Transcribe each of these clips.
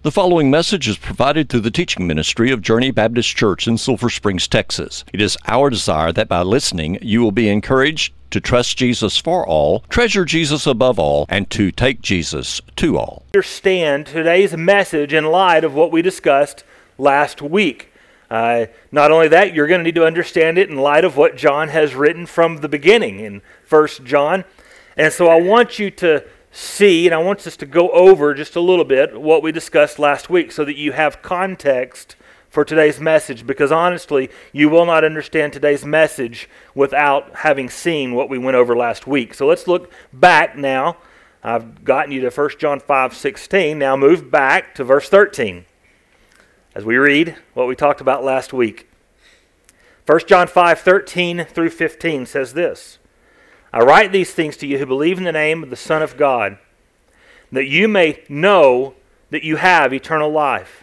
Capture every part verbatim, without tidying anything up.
The following message is provided through the teaching ministry of Journey Baptist Church in Sulphur Springs, Texas. It is our desire that by listening, you will be encouraged to trust Jesus for all, treasure Jesus above all, and to take Jesus to all. Understand today's message in light of what we discussed last week. Uh, not only that, you're going to need to understand it in light of what John has written from the beginning in First John. And so I want you to see, and I want us to go over just a little bit what we discussed last week so that you have context for today's message, because honestly, you will not understand today's message without having seen what we went over last week. So let's look back now. I've gotten you to First John five sixteen. Now move back to verse thirteen as we read what we talked about last week. First John five thirteen through fifteen says this: I write these things to you who believe in the name of the Son of God, that you may know that you have eternal life.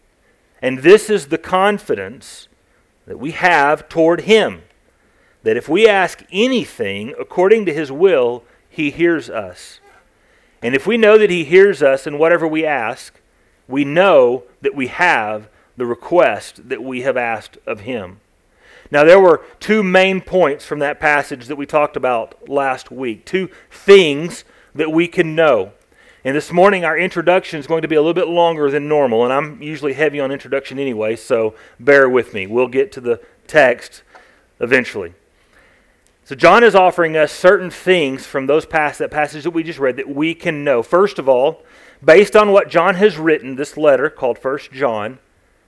And this is the confidence that we have toward Him, that if we ask anything according to His will, He hears us. And if we know that He hears us in whatever we ask, we know that we have the request that we have asked of Him. Now, there were two main points from that passage that we talked about last week. Two things that we can know. And this morning, our introduction is going to be a little bit longer than normal. And I'm usually heavy on introduction anyway, so bear with me. We'll get to the text eventually. So John is offering us certain things from those past, that passage that we just read that we can know. First of all, based on what John has written, this letter called First John,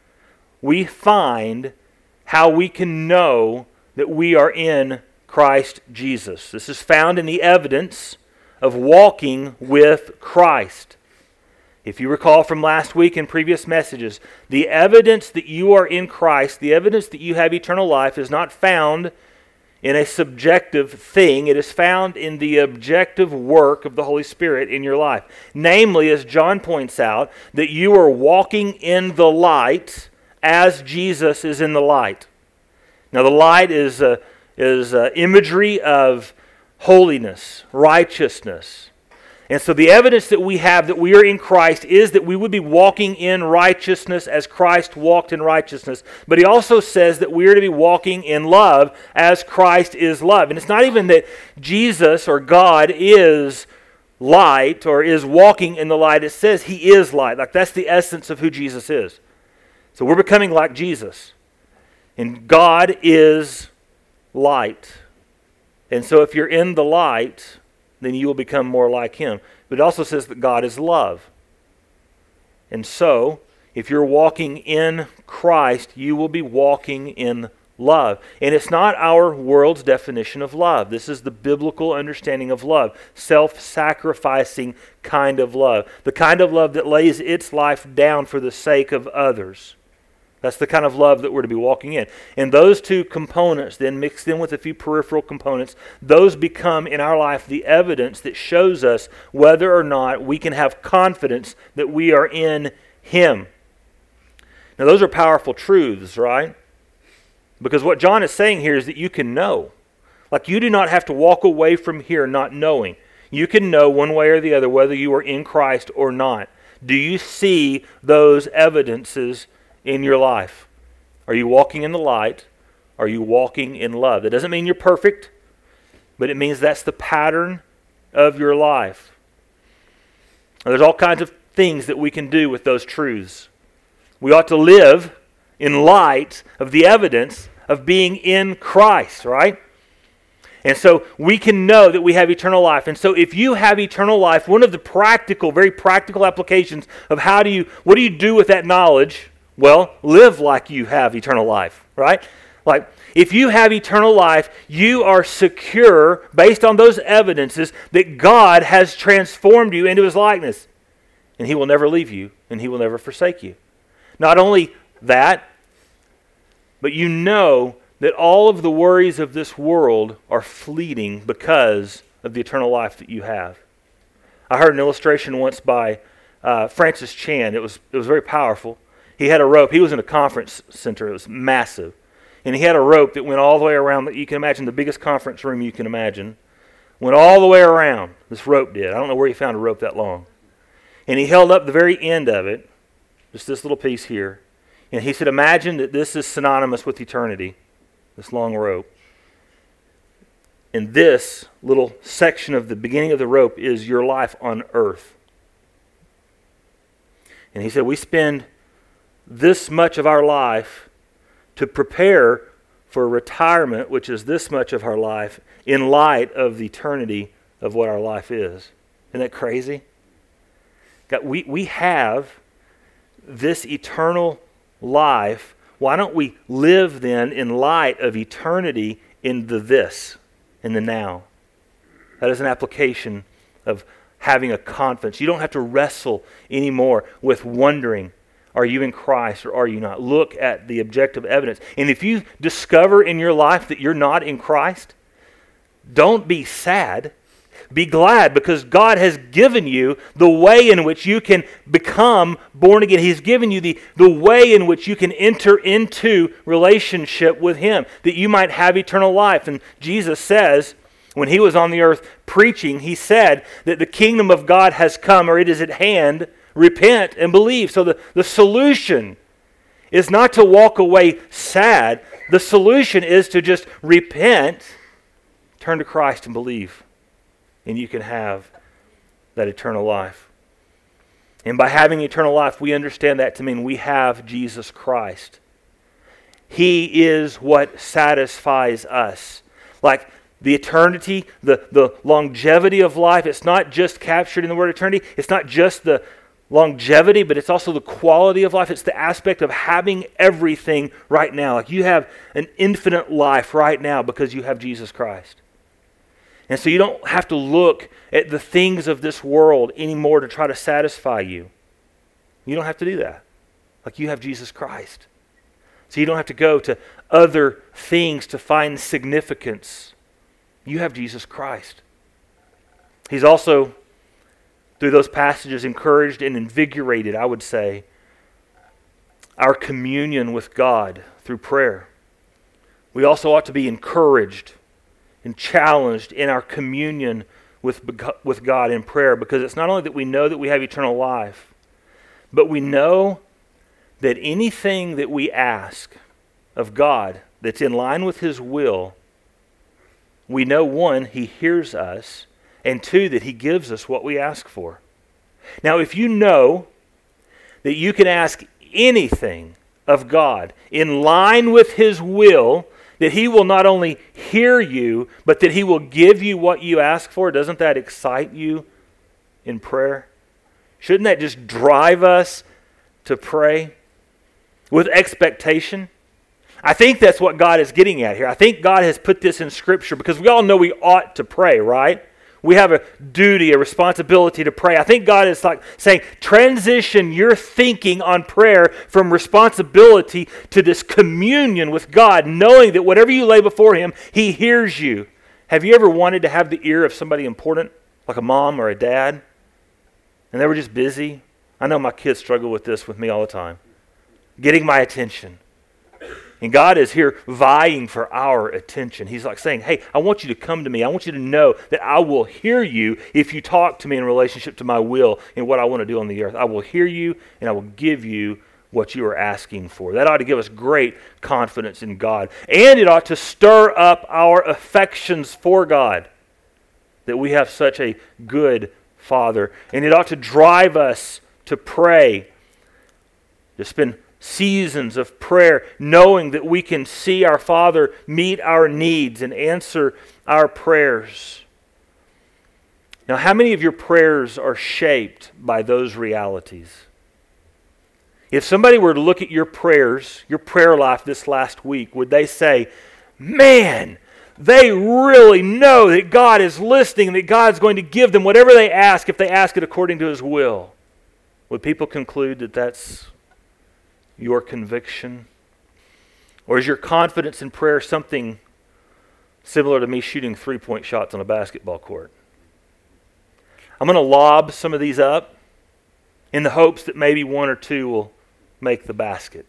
we find how we can know that we are in Christ Jesus. This is found in the evidence of walking with Christ. If you recall from last week and previous messages, the evidence that you are in Christ, the evidence that you have eternal life, is not found in a subjective thing. It is found in the objective work of the Holy Spirit in your life. Namely, as John points out, that you are walking in the light as Jesus is in the light. Now, the light is uh, is uh, imagery of holiness, righteousness. And so the evidence that we have that we are in Christ is that we would be walking in righteousness as Christ walked in righteousness. But he also says that we are to be walking in love as Christ is love. And it's not even that Jesus or God is light or is walking in the light. It says He is light. Like, that's the essence of who Jesus is. So we're becoming like Jesus. And God is light. And so if you're in the light, then you will become more like Him. But it also says that God is love. And so, if you're walking in Christ, you will be walking in love. And it's not our world's definition of love. This is the biblical understanding of love. Self-sacrificing kind of love. The kind of love that lays its life down for the sake of others. That's the kind of love that we're to be walking in. And those two components, then mixed in with a few peripheral components, those become in our life the evidence that shows us whether or not we can have confidence that we are in Him. Now, those are powerful truths, right? Because what John is saying here is that you can know. Like, you do not have to walk away from here not knowing. You can know one way or the other whether you are in Christ or not. Do you see those evidences in your life? Are you walking in the light? Are you walking in love? That doesn't mean you're perfect, but it means that's the pattern of your life. Now, there's all kinds of things that we can do with those truths. We ought to live in light of the evidence of being in Christ, right? And so we can know that we have eternal life. And so if you have eternal life, one of the practical, very practical applications of how do you, what do you do with that knowledge? Well, live like you have eternal life, right? Like, if you have eternal life, you are secure based on those evidences that God has transformed you into His likeness. And He will never leave you, and He will never forsake you. Not only that, but you know that all of the worries of this world are fleeting because of the eternal life that you have. I heard an illustration once by uh, Francis Chan. It was it was very powerful. He had a rope. He was in a conference center. It was massive. And he had a rope that went all the way around. You can imagine the biggest conference room you can imagine. Went all the way around. This rope did. I don't know where he found a rope that long. And he held up the very end of it. just this little piece here. And he said, imagine that this is synonymous with eternity, this long rope. And this little section of the beginning of the rope is your life on earth. And he said, we spend this much of our life to prepare for retirement, which is this much of our life, in light of the eternity of what our life is. Isn't that crazy? God, we, we have this eternal life. Why don't we live then in light of eternity in the this, in the now? That is an application of having a confidence. You don't have to wrestle anymore with wondering, are you in Christ or are you not? Look at the objective evidence. And if you discover in your life that you're not in Christ, don't be sad. Be glad, because God has given you the way in which you can become born again. He's given you the, the way in which you can enter into relationship with Him, that you might have eternal life. And Jesus says, when He was on the earth preaching, He said that the kingdom of God has come, or it is at hand. Repent and believe. So the, the solution is not to walk away sad. The solution is to just repent, turn to Christ and believe. And you can have that eternal life. And by having eternal life, we understand that to mean we have Jesus Christ. He is what satisfies us. Like the eternity, the, the longevity of life, it's not just captured in the word eternity. It's not just the longevity, but it's also the quality of life. It's the aspect of having everything right now. Like you have an infinite life right now because you have Jesus Christ. And so you don't have to look at the things of this world anymore to try to satisfy you. You don't have to do that. Like you have Jesus Christ. So you don't have to go to other things to find significance. You have Jesus Christ. He's also, through those passages, encouraged and invigorated, I would say, our communion with God through prayer. We also ought to be encouraged and challenged in our communion with, with God in prayer, because it's not only that we know that we have eternal life, but we know that anything that we ask of God that's in line with His will, we know, one, He hears us, and two, that He gives us what we ask for. Now, if you know that you can ask anything of God in line with His will, that He will not only hear you, but that He will give you what you ask for, doesn't that excite you in prayer? Shouldn't that just drive us to pray with expectation? I think that's what God is getting at here. I think God has put this in Scripture because we all know we ought to pray, right? We have a duty, a responsibility to pray. I think God is like saying, transition your thinking on prayer from responsibility to this communion with God, knowing that whatever you lay before Him, He hears you. Have you ever wanted to have the ear of somebody important, like a mom or a dad, and they were just busy? I know my kids struggle with this with me all the time. Getting my attention. And God is here vying for our attention. He's like saying, hey, I want you to come to me. I want you to know that I will hear you if you talk to me in relationship to my will and what I want to do on the earth. I will hear you and I will give you what you are asking for. That ought to give us great confidence in God. And it ought to stir up our affections for God, that we have such a good Father. And it ought to drive us to pray, to spend seasons of prayer, knowing that we can see our Father meet our needs and answer our prayers. Now, how many of your prayers are shaped by those realities? If somebody were to look at your prayers, your prayer life this last week, would they say, man, they really know that God is listening and that God's going to give them whatever they ask if they ask it according to His will? Would people conclude that that's your conviction? Or is your confidence in prayer something similar to me shooting three-point shots on a basketball court? I'm going to lob some of these up in the hopes that maybe one or two will make the basket.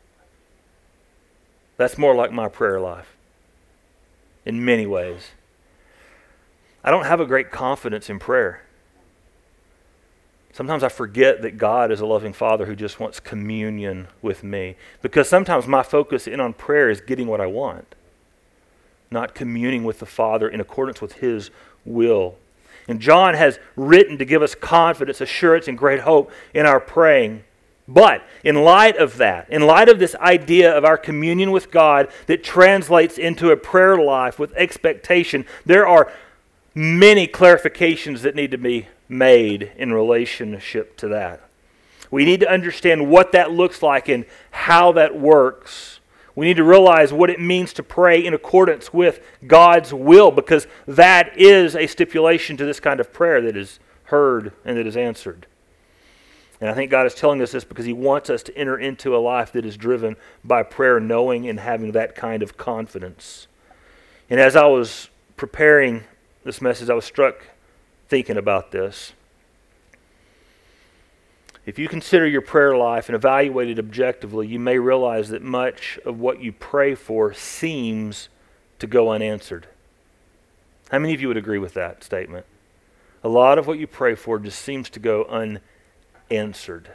That's more like my prayer life in many ways. I don't have a great confidence in prayer. Sometimes I forget that God is a loving Father who just wants communion with me. Because sometimes my focus in on prayer is getting what I want, not communing with the Father in accordance with His will. And John has written to give us confidence, assurance, and great hope in our praying. But in light of that, in light of this idea of our communion with God that translates into a prayer life with expectation, there are many clarifications that need to be made in relationship to that. We need to understand what that looks like and how that works. We need to realize what it means to pray in accordance with God's will, because that is a stipulation to this kind of prayer that is heard and that is answered. And I think God is telling us this because He wants us to enter into a life that is driven by prayer, knowing and having that kind of confidence. And as I was preparing this message, I was struck thinking about this. If you consider your prayer life and evaluate it objectively, you may realize that much of what you pray for seems to go unanswered. How many of you would agree with that statement? A lot of what you pray for just seems to go unanswered.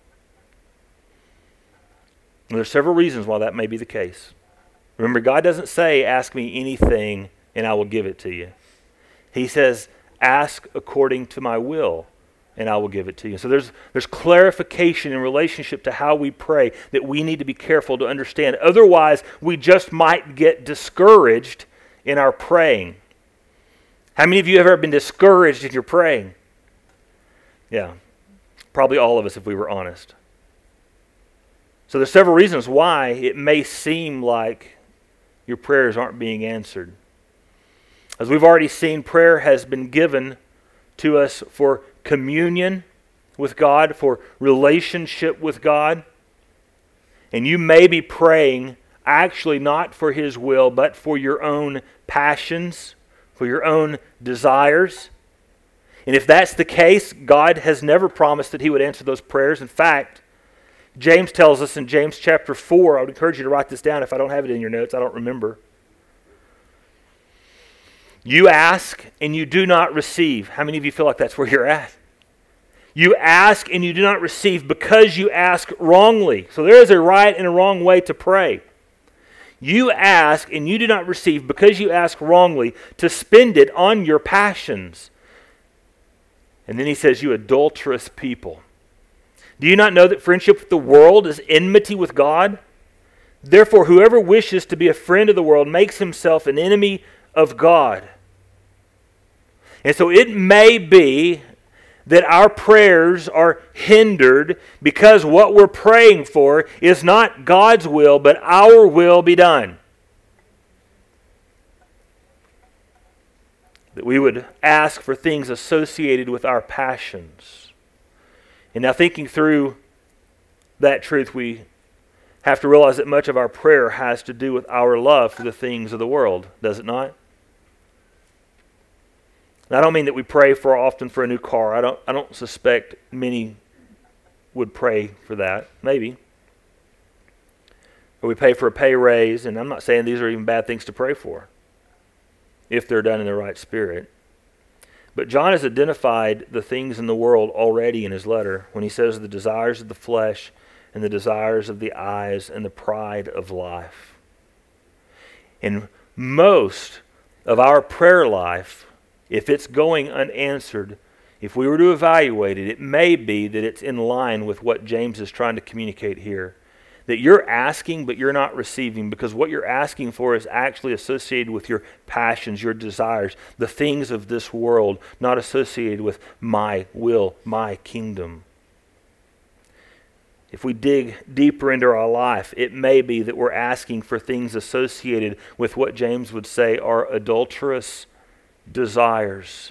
And there's several reasons why that may be the case. Remember, God doesn't say, ask me anything and I will give it to you. He says, ask according to my will, and I will give it to you. So there's there's clarification in relationship to how we pray that we need to be careful to understand. Otherwise, we just might get discouraged in our praying. How many of you have ever been discouraged in your praying? Yeah, probably all of us if we were honest. So there's several reasons why it may seem like your prayers aren't being answered. As we've already seen, prayer has been given to us for communion with God, for relationship with God. And you may be praying actually not for His will, but for your own passions, for your own desires. And if that's the case, God has never promised that He would answer those prayers. In fact, James tells us in James chapter four, I would encourage you to write this down if I don't have it in your notes, I don't remember. You ask and you do not receive. How many of you feel like that's where you're at? You ask and you do not receive because you ask wrongly. So there is a right and a wrong way to pray. You ask and you do not receive because you ask wrongly to spend it on your passions. And then he says, you adulterous people. Do you not know that friendship with the world is enmity with God? Therefore, whoever wishes to be a friend of the world makes himself an enemy of God. And so it may be that our prayers are hindered because what we're praying for is not God's will, but our will be done. That we would ask for things associated with our passions. And now thinking through that truth, we have to realize that much of our prayer has to do with our love for the things of the world, does it not? Now, I don't mean that we pray for often for a new car. I don't I don't suspect many would pray for that. Maybe. Or we pray for a pay raise, and I'm not saying these are even bad things to pray for if they're done in the right spirit. But John has identified the things in the world already in his letter when he says the desires of the flesh and the desires of the eyes and the pride of life. And most of our prayer life, if it's going unanswered, if we were to evaluate it, it may be that it's in line with what James is trying to communicate here. That you're asking, but you're not receiving, because what you're asking for is actually associated with your passions, your desires, the things of this world, not associated with my will, my kingdom. If we dig deeper into our life, it may be that we're asking for things associated with what James would say are adulterous desires.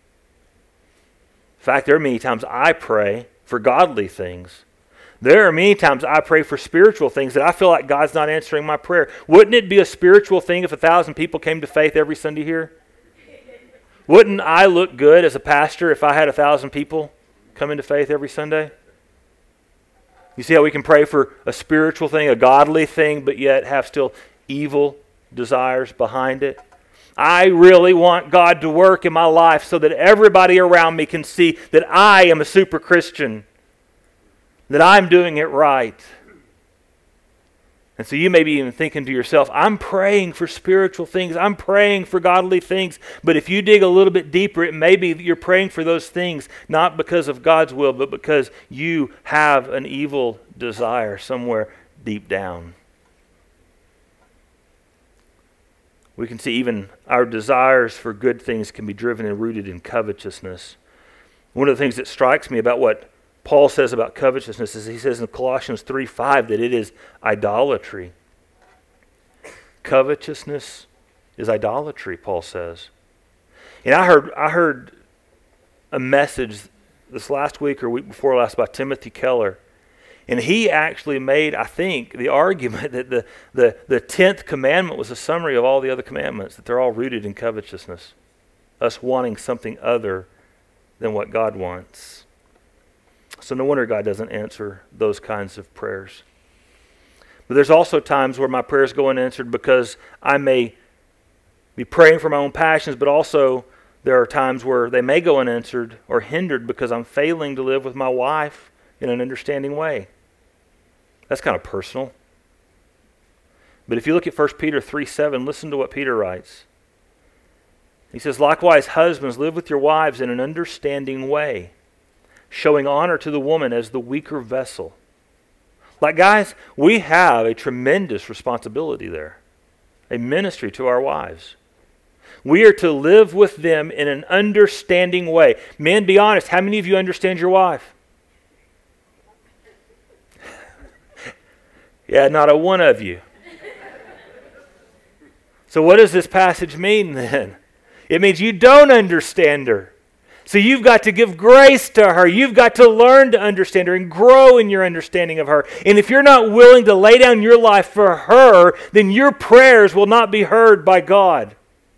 In fact, there are many times I pray for godly things. There are many times I pray for spiritual things that I feel like God's not answering my prayer. Wouldn't it be a spiritual thing if a thousand people came to faith every Sunday here? Wouldn't I look good as a pastor if I had a thousand people come into faith every Sunday? You see how we can pray for a spiritual thing, a godly thing, but yet have still evil desires behind it? I really want God to work in my life so that everybody around me can see that I am a super Christian, that I'm doing it right. And so you may be even thinking to yourself, I'm praying for spiritual things. I'm praying for godly things. But if you dig a little bit deeper, it may be that you're praying for those things not because of God's will, but because you have an evil desire somewhere deep down. We can see even our desires for good things can be driven and rooted in covetousness. One of the things that strikes me about what Paul says about covetousness is he says in Colossians three five that it is idolatry. Covetousness is idolatry, Paul says. And I heard I heard a message this last week or week before last by Timothy Keller. And he actually made, I think, the argument that the, the, the tenth commandment was a summary of all the other commandments, that they're all rooted in covetousness, us wanting something other than what God wants. So no wonder God doesn't answer those kinds of prayers. But there's also times where my prayers go unanswered because I may be praying for my own passions, but also there are times where they may go unanswered or hindered because I'm failing to live with my wife in an understanding way. That's kind of personal. But if you look at First Peter three seven, listen to what Peter writes. He says, likewise, husbands, live with your wives in an understanding way, showing honor to the woman as the weaker vessel. Like, guys, we have a tremendous responsibility there, a ministry to our wives. We are to live with them in an understanding way. Men, be honest, how many of you understand your wife? Yeah, not a one of you. So what does this passage mean then? It means you don't understand her. So you've got to give grace to her. You've got to learn to understand her and grow in your understanding of her. And if you're not willing to lay down your life for her, then your prayers will not be heard by God.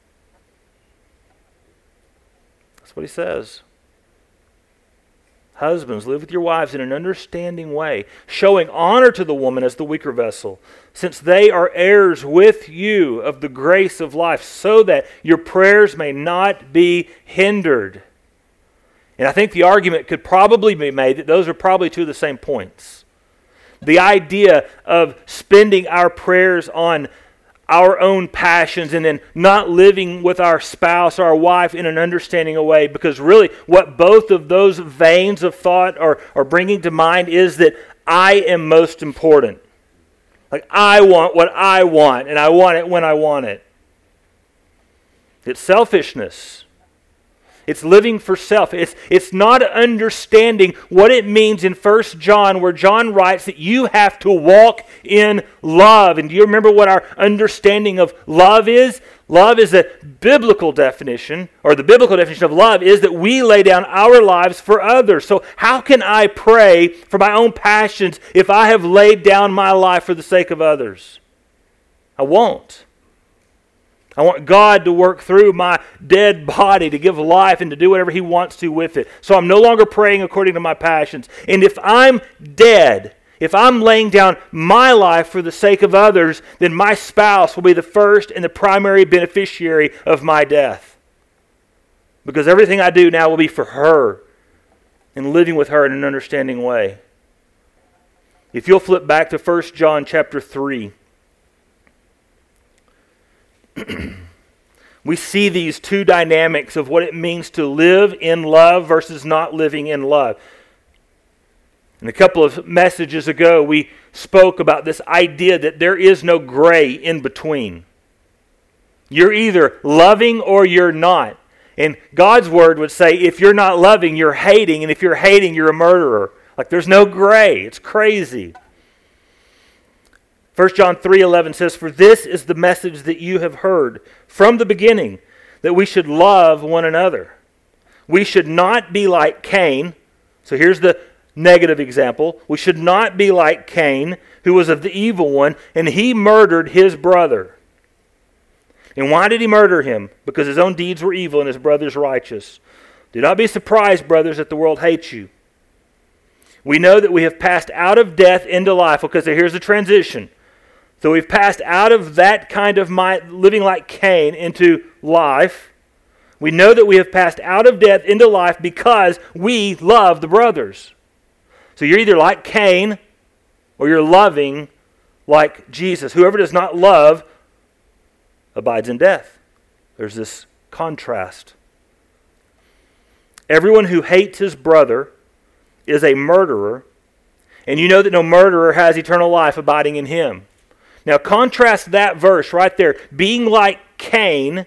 That's what he says. Husbands, live with your wives in an understanding way, showing honor to the woman as the weaker vessel, since they are heirs with you of the grace of life, so that your prayers may not be hindered. And I think the argument could probably be made that those are probably two of the same points. The idea of spending our prayers on our own passions and then not living with our spouse or our wife in an understanding way, because really what both of those veins of thought are, are bringing to mind is that I am most important. Like, I want what I want, and I want it when I want it. It's selfishness. It's living for self. It's, it's not understanding what it means in First John, where John writes that you have to walk in love. And do you remember what our understanding of love is? Love is a biblical definition, or the biblical definition of love is that we lay down our lives for others. So how can I pray for my own passions if I have laid down my life for the sake of others? I won't. I want God to work through my dead body to give life and to do whatever He wants to with it. So I'm no longer praying according to my passions. And if I'm dead, if I'm laying down my life for the sake of others, then my spouse will be the first and the primary beneficiary of my death. Because everything I do now will be for her and living with her in an understanding way. If you'll flip back to First John chapter three, we see these two dynamics of what it means to live in love versus not living in love. And a couple of messages ago, we spoke about this idea that there is no gray in between. You're either loving or you're not. And God's word would say, if you're not loving, you're hating. And if you're hating, you're a murderer. Like, there's no gray. It's crazy. First John three eleven says, for this is the message that you have heard from the beginning, that we should love one another. We should not be like Cain. So here's the negative example. We should not be like Cain, who was of the evil one, and he murdered his brother. And why did he murder him? Because his own deeds were evil and his brother's righteous. Do not be surprised, brothers, that the world hates you. We know that we have passed out of death into life, because here's the transition. So we've passed out of that kind of mind, living like Cain, into life. We know that we have passed out of death into life because we love the brothers. So you're either like Cain or you're loving like Jesus. Whoever does not love abides in death. There's this contrast. Everyone who hates his brother is a murderer, and you know that no murderer has eternal life abiding in him. Now contrast that verse right there. Being like Cain,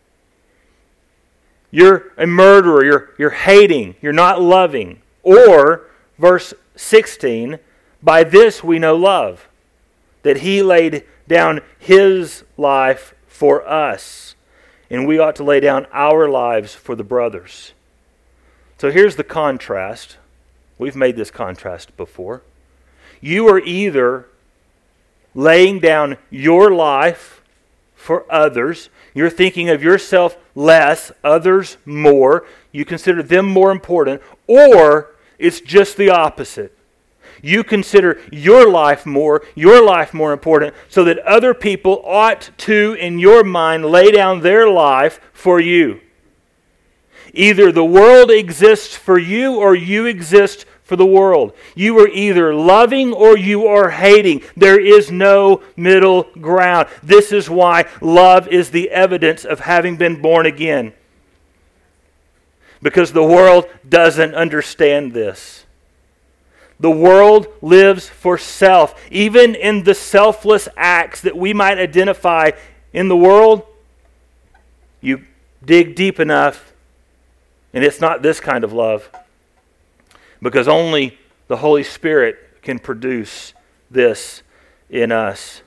you're a murderer, you're, you're hating, you're not loving. Or, verse sixteen, by this we know love, that he laid down his life for us, and we ought to lay down our lives for the brothers. So here's the contrast. We've made this contrast before. You are either laying down your life for others. You're thinking of yourself less, others more. You consider them more important. Or it's just the opposite. You consider your life more, your life more important, so that other people ought to, in your mind, lay down their life for you. Either the world exists for you or you exist for the world. You are either loving or you are hating. There is no middle ground. This is why love is the evidence of having been born again. Because the world doesn't understand this. The world lives for self. Even in the selfless acts that we might identify in the world, you dig deep enough, and it's not this kind of love. Because only the Holy Spirit can produce this in us.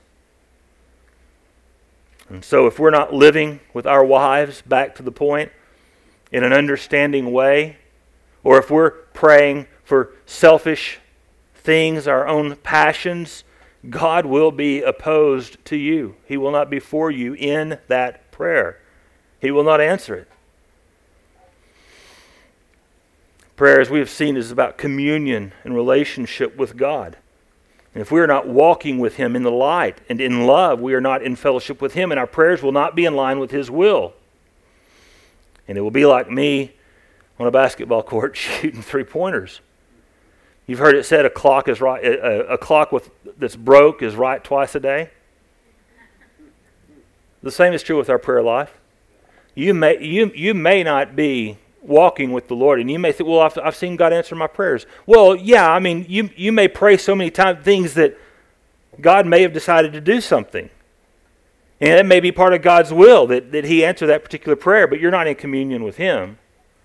And so if we're not living with our wives, back to the point, in an understanding way, or if we're praying for selfish things, our own passions, God will be opposed to you. He will not be for you in that prayer. He will not answer it. Prayer, as we have seen, is about communion and relationship with God. And if we are not walking with Him in the light and in love, we are not in fellowship with Him, and our prayers will not be in line with His will. And it will be like me on a basketball court shooting three-pointers. You've heard it said a clock is right. A, a clock with that's broke is right twice a day. The same is true with our prayer life. You may you you may not be walking with the Lord, and you may think, well, I've, I've seen God answer my prayers. Well, yeah, I mean, you you may pray so many times things that God may have decided to do something. And it may be part of God's will that, that He answer that particular prayer, but you're not in communion with Him.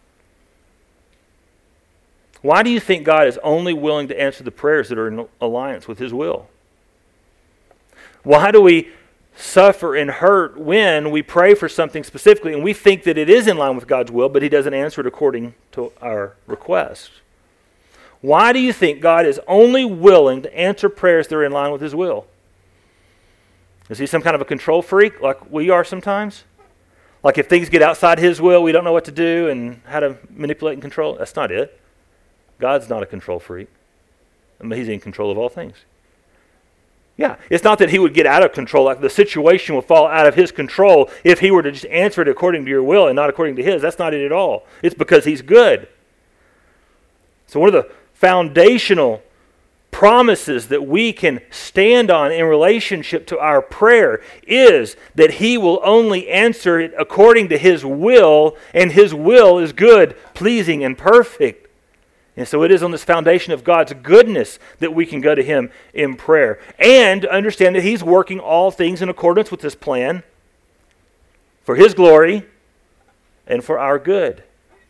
Why do you think God is only willing to answer the prayers that are in alliance with His will? Why do we suffer and hurt when we pray for something specifically and we think that it is in line with God's will, but He doesn't answer it according to our request? Why do you think God is only willing to answer prayers that are in line with His will? Is He some kind of a control freak like we are sometimes? Like if things get outside His will, we don't know what to do and how to manipulate and control? That's not it. God's not a control freak. I mean, He's in control of all things. Yeah, it's not that He would get out of control, like the situation will fall out of His control if He were to just answer it according to your will and not according to His. That's not it at all. It's because He's good. So one of the foundational promises that we can stand on in relationship to our prayer is that He will only answer it according to His will, and His will is good, pleasing, and perfect. And so it is on this foundation of God's goodness that we can go to Him in prayer and understand that He's working all things in accordance with His plan for His glory and for our good.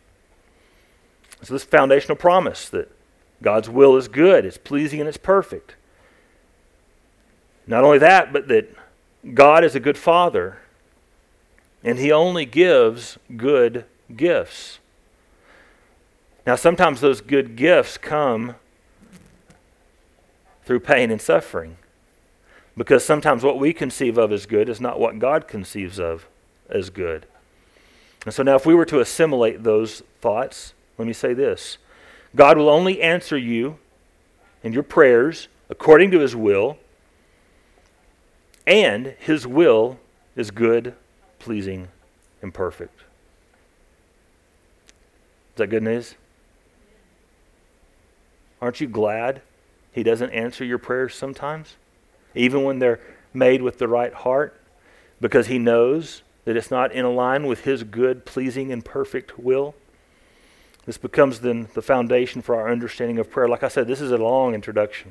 So this foundational promise that God's will is good, it's pleasing, and it's perfect. Not only that, but that God is a good Father, and He only gives good gifts. Now, sometimes those good gifts come through pain and suffering, because sometimes what we conceive of as good is not what God conceives of as good. And so now if we were to assimilate those thoughts, let me say this. God will only answer you and your prayers according to His will And his will is good, pleasing, and perfect. Is that good news? Aren't you glad he doesn't answer your prayers sometimes? Even when they're made with the right heart? Because he knows that it's not in line with his good, pleasing, and perfect will. This becomes then the foundation for our understanding of prayer. Like I said, this is a long introduction.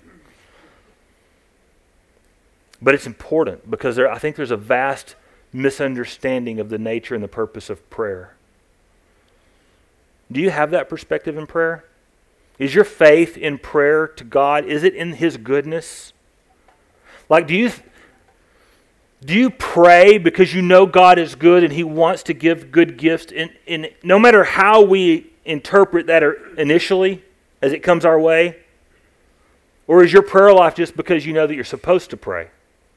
But it's important because there, I think there's a vast misunderstanding of the nature and the purpose of prayer. Do you have that perspective in prayer? Is your faith in prayer to God, is it in his goodness? Like, do you do you pray because you know God is good and he wants to give good gifts, in, in, no matter how we interpret that initially as it comes our way? Or is your prayer life just because you know that you're supposed to pray?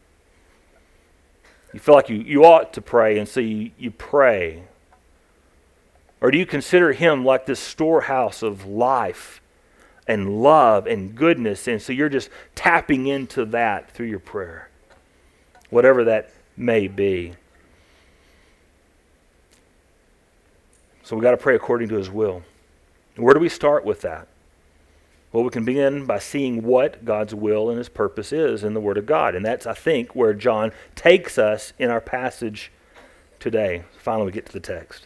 You feel like you, you ought to pray, and so you, you pray. Or do you consider him like this storehouse of life and love and goodness, and so you're just tapping into that through your prayer? Whatever that may be. So we've got to pray according to his will. Where do we start with that? Well, we can begin by seeing what God's will and his purpose is in the Word of God. And that's, I think, where John takes us in our passage today. Finally, we get to the text.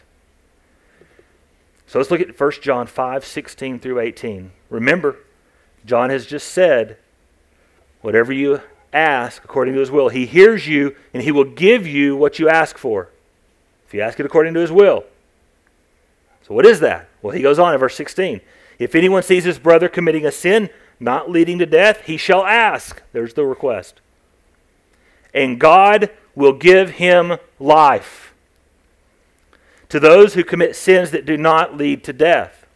So let's look at First John five, sixteen through eighteen. Remember, John has just said, whatever you ask according to his will, he hears you and he will give you what you ask for. If you ask it according to his will. So what is that? Well, he goes on in verse sixteen. If anyone sees his brother committing a sin not leading to death, he shall ask. There's the request. And God will give him life to those who commit sins that do not lead to death.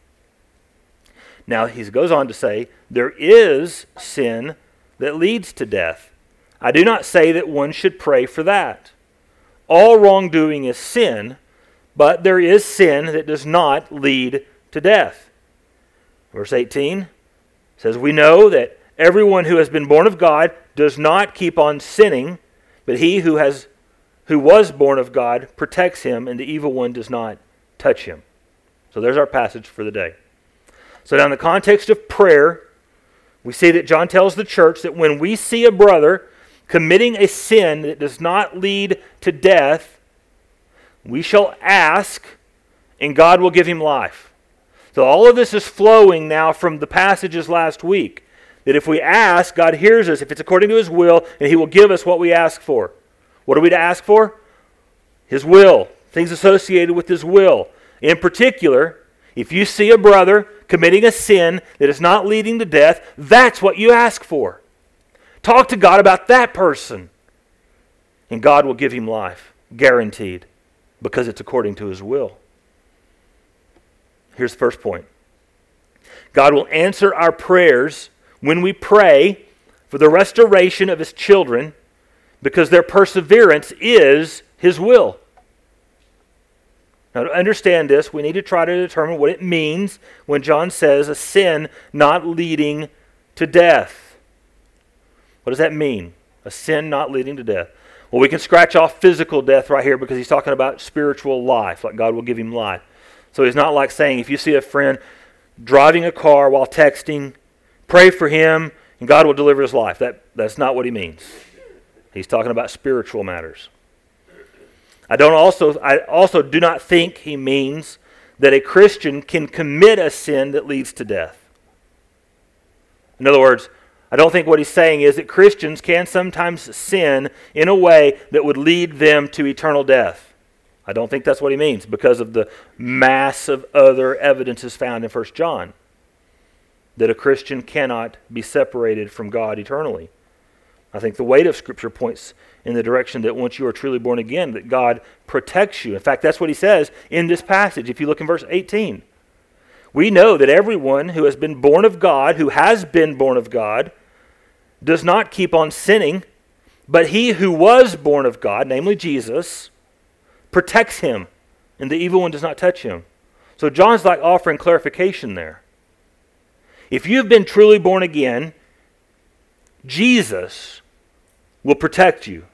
Now, he goes on to say, there is sin that leads to death. I do not say that one should pray for that. All wrongdoing is sin, but there is sin that does not lead to death. Verse eighteen says, we know that everyone who has been born of God does not keep on sinning, but he who has who was born of God protects him, and the evil one does not touch him. So there's our passage for the day. So now in the context of prayer, we see that John tells the church that when we see a brother committing a sin that does not lead to death, we shall ask, and God will give him life. So all of this is flowing now from the passages last week. That if we ask, God hears us if it's according to his will, and he will give us what we ask for. What are we to ask for? His will. Things associated with his will. In particular, if you see a brother committing a sin that is not leading to death, that's what you ask for. Talk to God about that person. And God will give him life. Guaranteed. Because it's according to his will. Here's the first point. God will answer our prayers when we pray for the restoration of his children because their perseverance is his will. Now, to understand this, we need to try to determine what it means when John says a sin not leading to death. What does that mean? A sin not leading to death. Well, we can scratch off physical death right here because he's talking about spiritual life, like God will give him life. So he's not like saying if you see a friend driving a car while texting, pray for him and God will deliver his life. That, that's not what he means. He's talking about spiritual matters. I don't also I also do not think he means that a Christian can commit a sin that leads to death. In other words, I don't think what he's saying is that Christians can sometimes sin in a way that would lead them to eternal death. I don't think that's what he means because of the mass of other evidences found in First John that a Christian cannot be separated from God eternally. I think the weight of Scripture points in the direction that once you are truly born again, that God protects you. In fact, that's what he says in this passage. If you look in verse eighteen, we know that everyone who has been born of God, who has been born of God, does not keep on sinning, but he who was born of God, namely Jesus, protects him, and the evil one does not touch him. So John's like offering clarification there. If you've been truly born again, Jesus will protect you.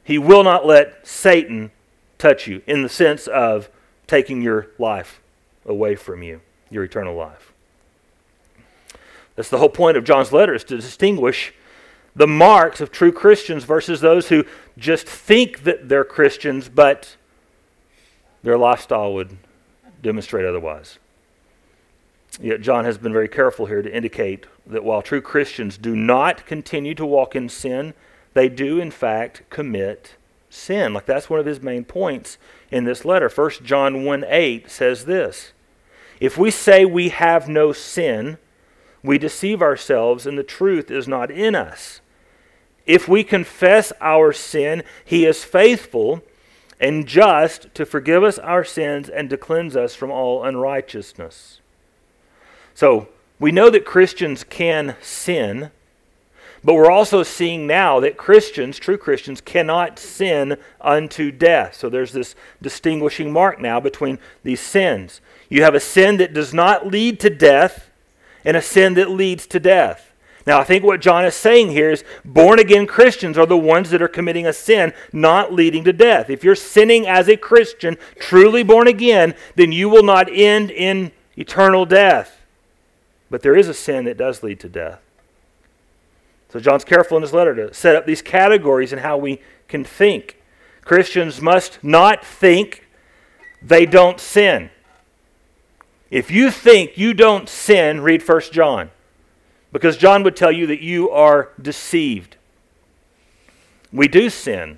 He will not let Satan touch you in the sense of taking your life away from you, your eternal life. That's the whole point of John's letter, is to distinguish the marks of true Christians versus those who just think that they're Christians, but their lifestyle would demonstrate otherwise. Yet John has been very careful here to indicate that while true Christians do not continue to walk in sin, they do in fact commit sin. Like that's one of his main points in this letter. First John one eight says this, "If we say we have no sin, we deceive ourselves and the truth is not in us. If we confess our sin, he is faithful and just to forgive us our sins and to cleanse us from all unrighteousness." So we know that Christians can sin, but we're also seeing now that Christians, true Christians, cannot sin unto death. So there's this distinguishing mark now between these sins. You have a sin that does not lead to death and a sin that leads to death. Now, I think what John is saying here is born-again Christians are the ones that are committing a sin not leading to death. If you're sinning as a Christian, truly born again, then you will not end in eternal death. But there is a sin that does lead to death. So John's careful in his letter to set up these categories in how we can think. Christians must not think they don't sin. If you think you don't sin, read First John. Because John would tell you that you are deceived. We do sin.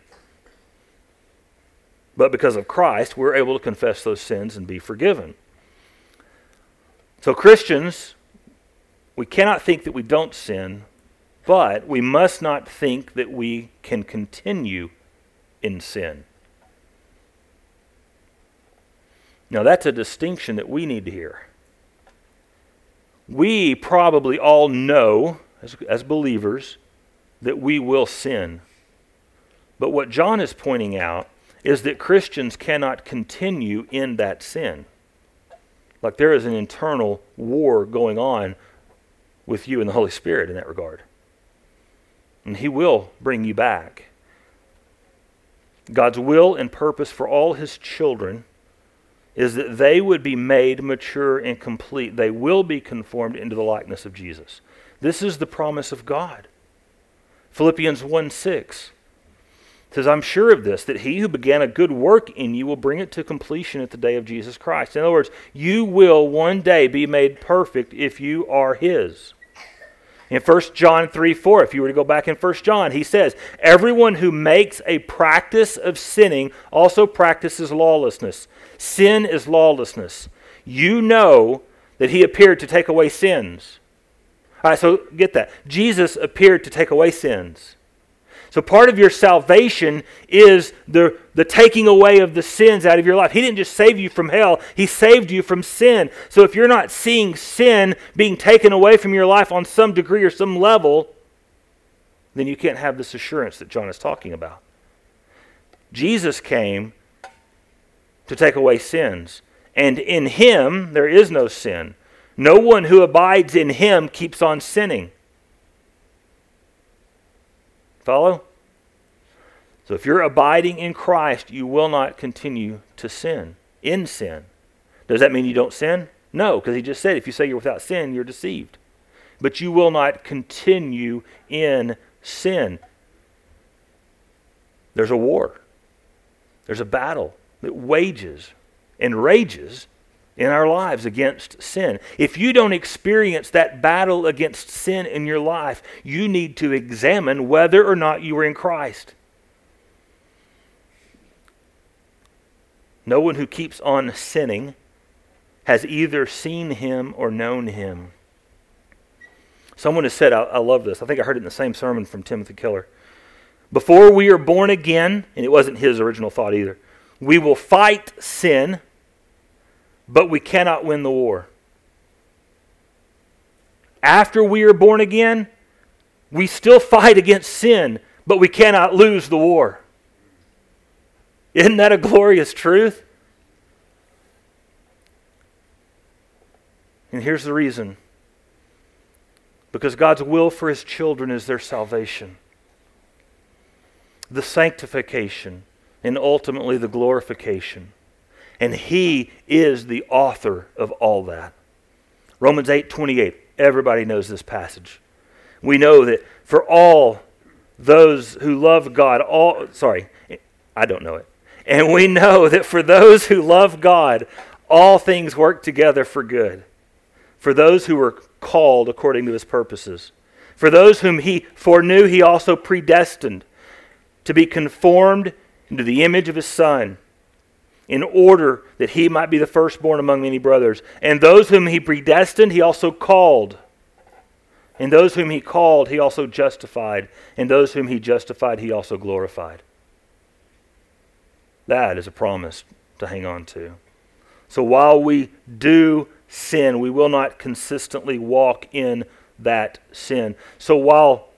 But because of Christ, we're able to confess those sins and be forgiven. So Christians, we cannot think that we don't sin, but we must not think that we can continue in sin. Now that's a distinction that we need to hear. We probably all know, as, as believers, that we will sin. But what John is pointing out is that Christians cannot continue in that sin. Like there is an internal war going on with you and the Holy Spirit in that regard. And He will bring you back. God's will and purpose for all His children is that they would be made mature and complete. They will be conformed into the likeness of Jesus. This is the promise of God. Philippians one six says, "I'm sure of this, that he who began a good work in you will bring it to completion at the day of Jesus Christ." In other words, you will one day be made perfect if you are His. In First John three four, if you were to go back in First John, he says, "Everyone who makes a practice of sinning also practices lawlessness. Sin is lawlessness. You know that He appeared to take away sins." All right, so get that. Jesus appeared to take away sins. So part of your salvation is the, the taking away of the sins out of your life. He didn't just save you from hell, He saved you from sin. So if you're not seeing sin being taken away from your life on some degree or some level, then you can't have this assurance that John is talking about. Jesus came to take away sins, and in Him there is no sin. No one who abides in Him keeps on sinning. Follow? So if you're abiding in Christ, you will not continue to sin, in sin. Does that mean you don't sin? No, because He just said if you say you're without sin, you're deceived. But you will not continue in sin. There's a war. There's a battle that wages and rages in our lives against sin. If you don't experience that battle against sin in your life, you need to examine whether or not you are in Christ. No one who keeps on sinning has either seen Him or known Him. Someone has said, I, I love this, I think I heard it in the same sermon from Timothy Keller. Before we are born again, and it wasn't his original thought either, we will fight sin, but we cannot win the war. After we are born again, we still fight against sin, but we cannot lose the war. Isn't that a glorious truth? And here's the reason. Because God's will for His children is their salvation. the sanctification, and ultimately the glorification. And He is the author of all that. Romans eight twenty-eight. Everybody knows this passage. We know that for all those who love God, all sorry, I don't know it. And we know that for those who love God, all things work together for good. For those who were called according to His purposes. For those whom He foreknew, He also predestined to be conformed into the image of His Son, in order that He might be the firstborn among many brothers. And those whom He predestined, He also called. And those whom He called, He also justified. And those whom He justified, He also glorified. That is a promise to hang on to. So while we do sin, we will not consistently walk in that sin. So while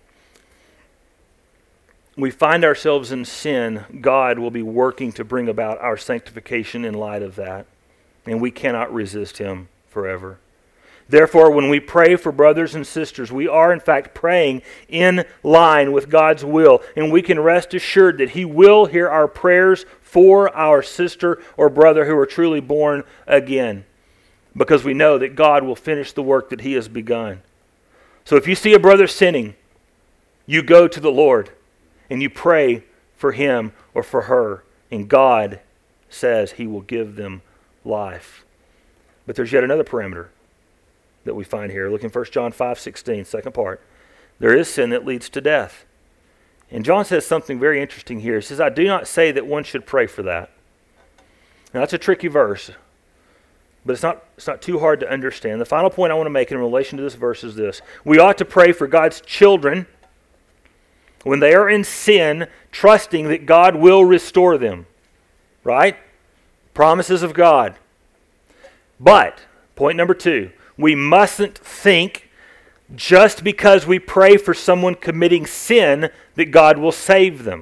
we find ourselves in sin, God will be working to bring about our sanctification in light of that. And we cannot resist Him forever. Therefore, when we pray for brothers and sisters, we are in fact praying in line with God's will. And we can rest assured that He will hear our prayers for our sister or brother who are truly born again. Because we know that God will finish the work that He has begun. So if you see a brother sinning, you go to the Lord and you pray for him or for her. And God says He will give them life. But there's yet another parameter that we find here. Look in First John five sixteen, second part. There is sin that leads to death. And John says something very interesting here. He says, I do not say that one should pray for that. Now that's a tricky verse, but it's not, it's not too hard to understand. The final point I want to make in relation to this verse is this. We ought to pray for God's children when they are in sin, trusting that God will restore them. Right? Promises of God. But, point number two, we mustn't think just because we pray for someone committing sin that God will save them.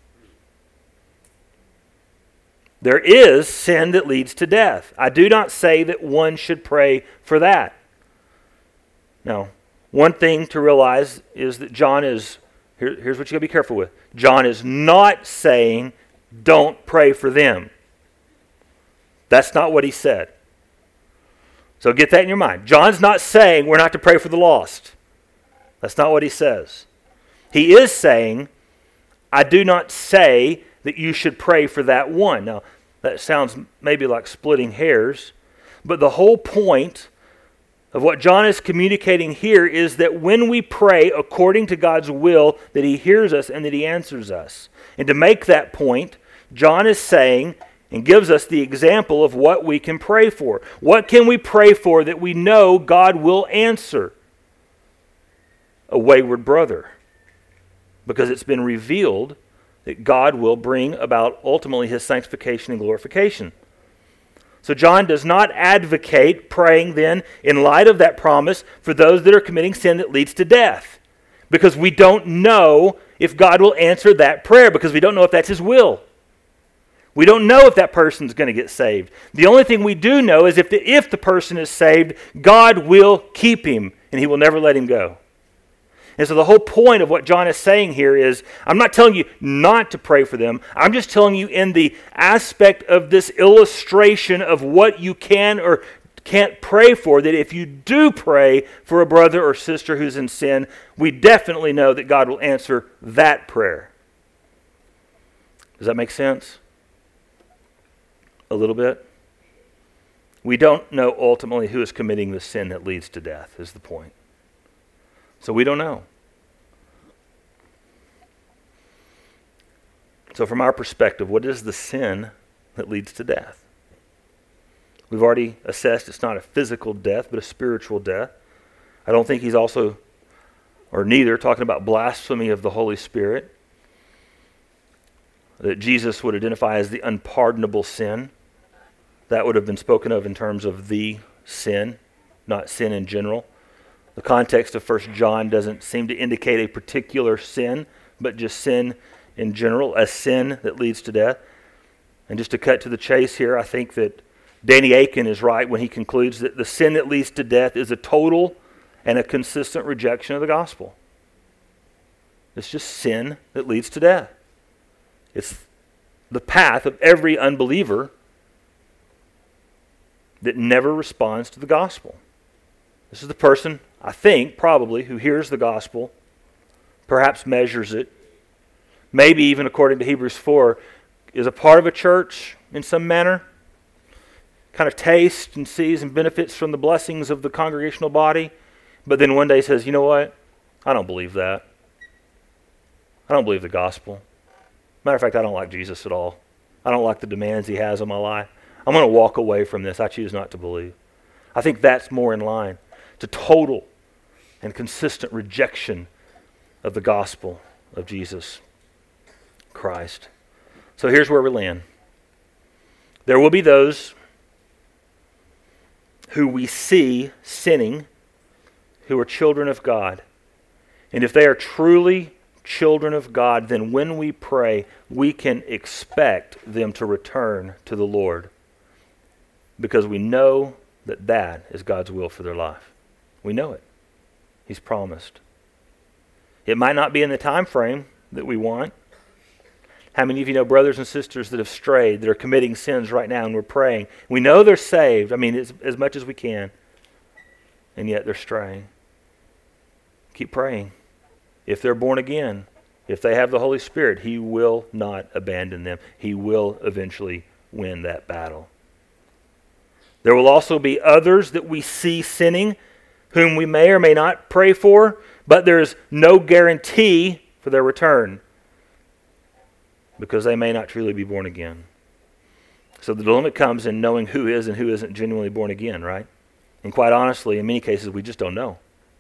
There is sin that leads to death. I do not say that one should pray for that. Now, one thing to realize is that John is, here, here's what you got to be careful with. John is not saying don't pray for them. That's not what he said. So get that in your mind. John's not saying we're not to pray for the lost. That's not what he says. He is saying, I do not say that you should pray for that one. Now, that sounds maybe like splitting hairs, but the whole point of what John is communicating here is that when we pray according to God's will, that He hears us and that He answers us. And to make that point, John is saying and gives us the example of what we can pray for. What can we pray for that we know God will answer? A wayward brother. Because it's been revealed that God will bring about ultimately His sanctification and glorification. So John does not advocate praying then in light of that promise for those that are committing sin that leads to death. Because we don't know if God will answer that prayer, because we don't know if that's His will. We don't know if that person's going to get saved. The only thing we do know is if the, if the person is saved, God will keep him and He will never let him go. And so the whole point of what John is saying here is, I'm not telling you not to pray for them. I'm just telling you in the aspect of this illustration of what you can or can't pray for, that if you do pray for a brother or sister who's in sin, we definitely know that God will answer that prayer. Does that make sense? A little bit? We don't know ultimately who is committing the sin that leads to death, is the point. So we don't know. So from our perspective, what is the sin that leads to death? We've already assessed it's not a physical death, but a spiritual death. I don't think he's also, or neither, talking about blasphemy of the Holy Spirit, that Jesus would identify as the unpardonable sin. That would have been spoken of in terms of the sin, not sin in general. The context of First John doesn't seem to indicate a particular sin, but just sin in general, a sin that leads to death. And just to cut to the chase here, I think that Danny Akin is right when he concludes that the sin that leads to death is a total and a consistent rejection of the gospel. It's just sin that leads to death. It's the path of every unbeliever that never responds to the gospel. This is the person, I think, probably, who hears the gospel, perhaps measures it, maybe even according to Hebrews four, is a part of a church in some manner, kind of tastes and sees and benefits from the blessings of the congregational body, but then one day says, you know what? I don't believe that. I don't believe the gospel. Matter of fact, I don't like Jesus at all. I don't like the demands he has on my life. I'm going to walk away from this. I choose not to believe. I think that's more in line. It's a total and consistent rejection of the gospel of Jesus Christ. So here's where we land. There will be those who we see sinning who are children of God. And if they are truly children of God, then when we pray, we can expect them to return to the Lord, because we know that that is God's will for their life. We know it. He's promised. It might not be in the time frame that we want. How many of you know brothers and sisters that have strayed, that are committing sins right now, and we're praying? We know they're saved, I mean, as, as much as we can, and yet they're straying. Keep praying. If they're born again, if they have the Holy Spirit, He will not abandon them. He will eventually win that battle. There will also be others that we see sinning, whom we may or may not pray for, but there is no guarantee for their return, because they may not truly be born again. So the dilemma comes in knowing who is and who isn't genuinely born again, right? And quite honestly, in many cases, we just don't know.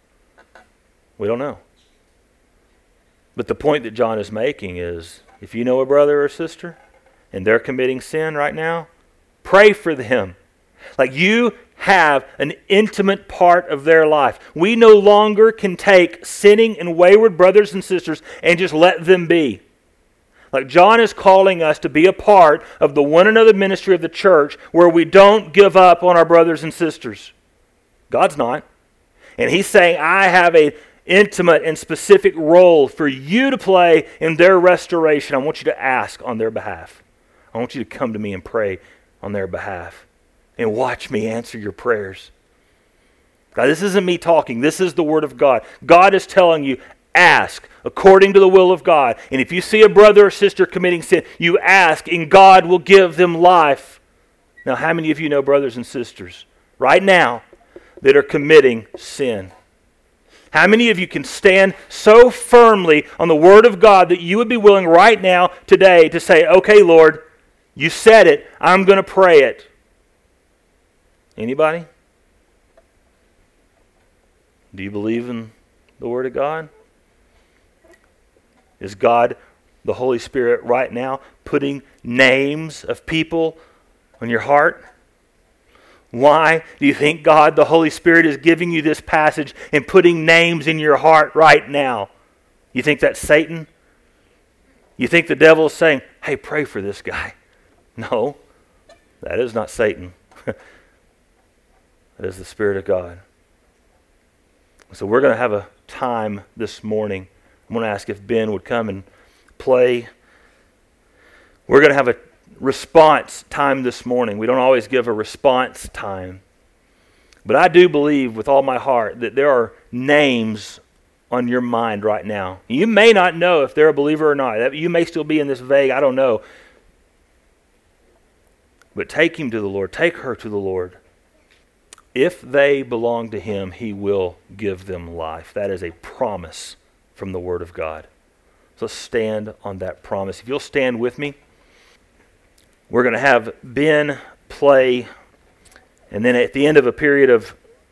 We don't know. But the point that John is making is, if you know a brother or sister and they're committing sin right now, pray for them. Like, you have an intimate part of their life. We no longer can take sinning and wayward brothers and sisters and just let them be. Like, John is calling us to be a part of the one another ministry of the church, where we don't give up on our brothers and sisters. God's not. And He's saying, I have an intimate and specific role for you to play in their restoration. I want you to ask on their behalf. I want you to come to me and pray on their behalf. And watch me answer your prayers. Now, this isn't me talking. This is the Word of God. God is telling you, ask according to the will of God. And if you see a brother or sister committing sin, you ask, and God will give them life. Now, how many of you know brothers and sisters right now that are committing sin? How many of you can stand so firmly on the Word of God that you would be willing right now, today, to say, okay, Lord, you said it, I'm going to pray it? Anybody? Do you believe in the Word of God? Is God, the Holy Spirit, right now putting names of people on your heart? Why do you think God, the Holy Spirit, is giving you this passage and putting names in your heart right now? You think that's Satan? You think the devil is saying, hey, pray for this guy? No, that is not Satan. That is the Spirit of God. So we're going to have a time this morning. I'm going to ask if Ben would come and play. We're going to have a response time this morning. We don't always give a response time. But I do believe with all my heart that there are names on your mind right now. You may not know if they're a believer or not. You may still be in this vague, I don't know. But take him to the Lord. Take her to the Lord. If they belong to Him, He will give them life. That is a promise from the Word of God. So stand on that promise. If you'll stand with me, we're going to have Ben play, and then at the end of a period of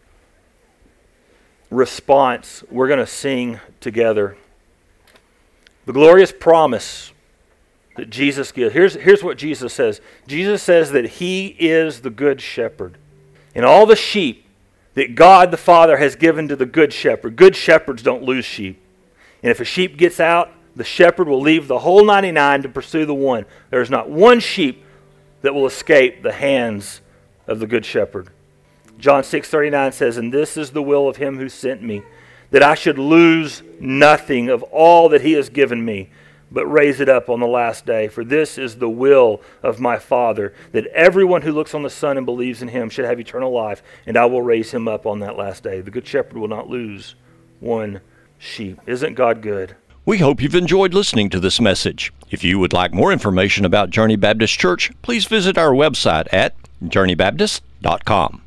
response, we're going to sing together the glorious promise that Jesus gives. Here's, here's what Jesus says. Jesus says that He is the good shepherd. And all the sheep that God the Father has given to the good shepherd. Good shepherds don't lose sheep. And if a sheep gets out, the shepherd will leave the whole ninety-nine to pursue the one. There is not one sheep that will escape the hands of the good shepherd. John six thirty-nine says, and this is the will of Him who sent me, that I should lose nothing of all that He has given me, but raise it up on the last day. For this is the will of my Father, that everyone who looks on the Son and believes in him should have eternal life, and I will raise him up on that last day. The Good Shepherd will not lose one sheep. Isn't God good? We hope you've enjoyed listening to this message. If you would like more information about Journey Baptist Church, please visit our website at journey baptist dot com.